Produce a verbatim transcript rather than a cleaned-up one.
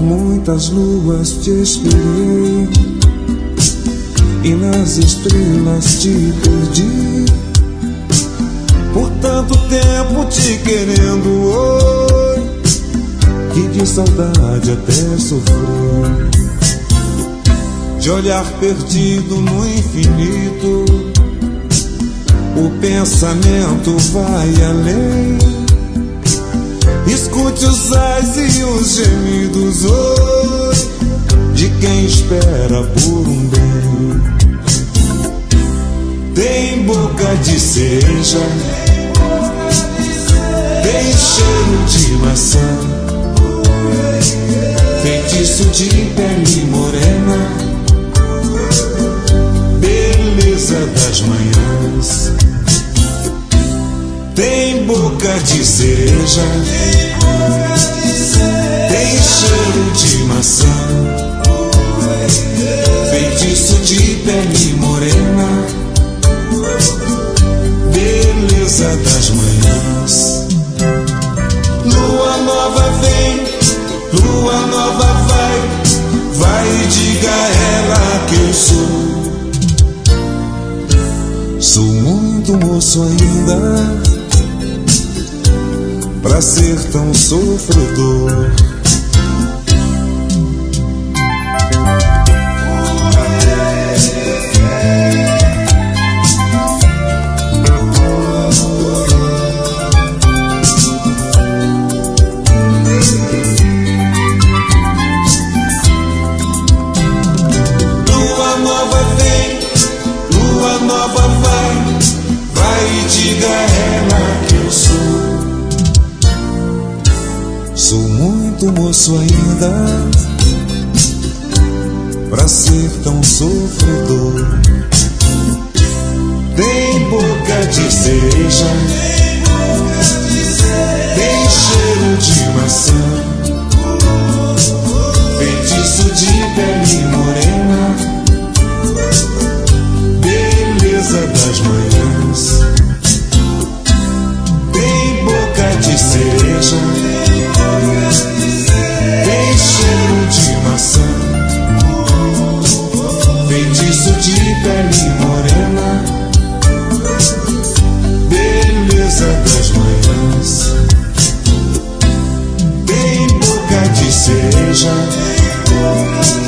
muitas luas te esperei e nas estrelas te perdi. Por tanto tempo te querendo, oi, que de saudade até sofri. De olhar perdido no infinito, o pensamento vai além. Escute os ais e os gemidos, oi, de quem espera por um bem. Tem boca de cereja, tem cheiro de maçã, feitiço de pele morena, beleza das manhãs. Tem boca de cereja, tem cheiro de maçã, feitiço de pele morena, beleza das manhãs. Lua nova vem, lua nova vai, vai e diga a ela que eu sou. Sou muito moço ainda pra ser tão sofredor. Lua nova vem, lua nova vai, vai e diga a ela que eu sou. Sou muito moço ainda pra ser tão sofredor. Tem boca de cereja, tem cheiro de maçã, feitiço de pele morena, beleza das manhãs. Tem boca de cereja, tem cheiro de maçã, feitiço de pele morena, beleza das manhãs. Tem boca de cereja,